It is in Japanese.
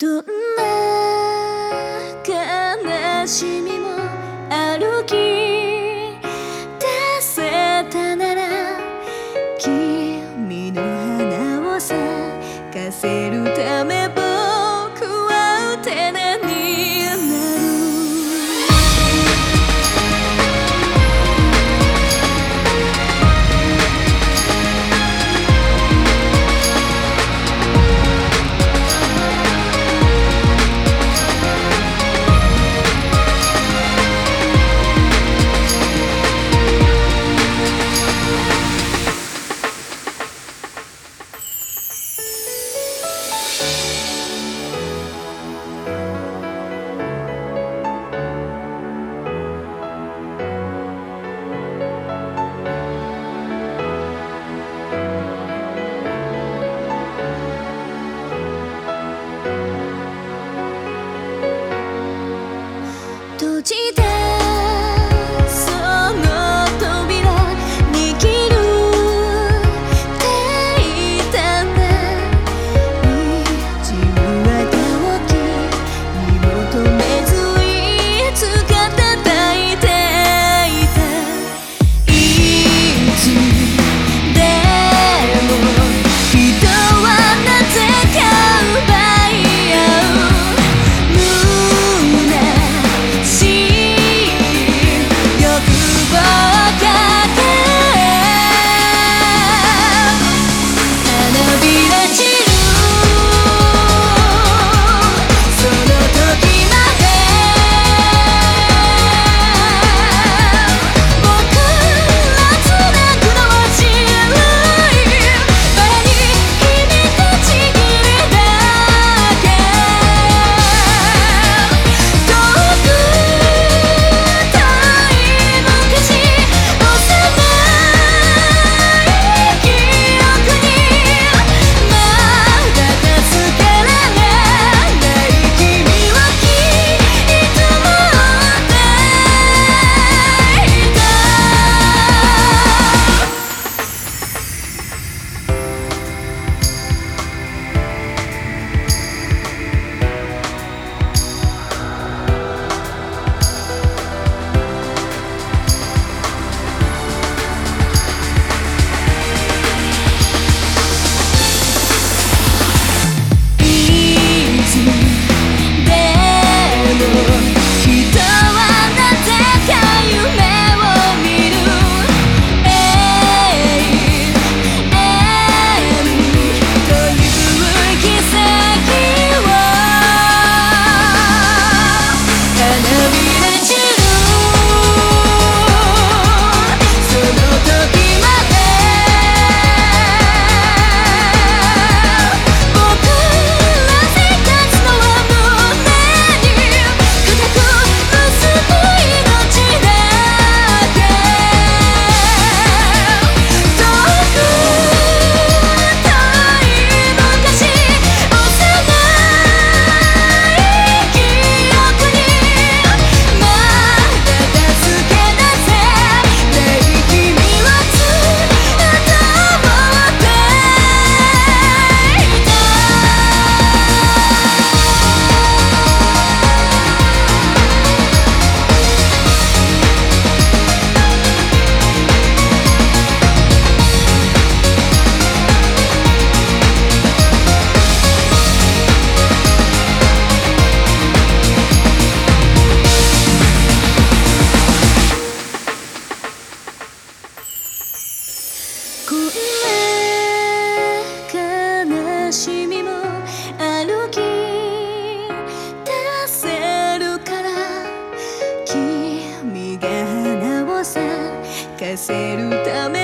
どんな悲しみも歩き出せたなら君の花を咲かせるため僕は手なになる。閉じたその扉握るていたんだ。虹はたきに求めずいつか叩いていた。いつでも人はなぜか奪い合う。こんな悲しみも歩き出せるから君が花を咲かせるため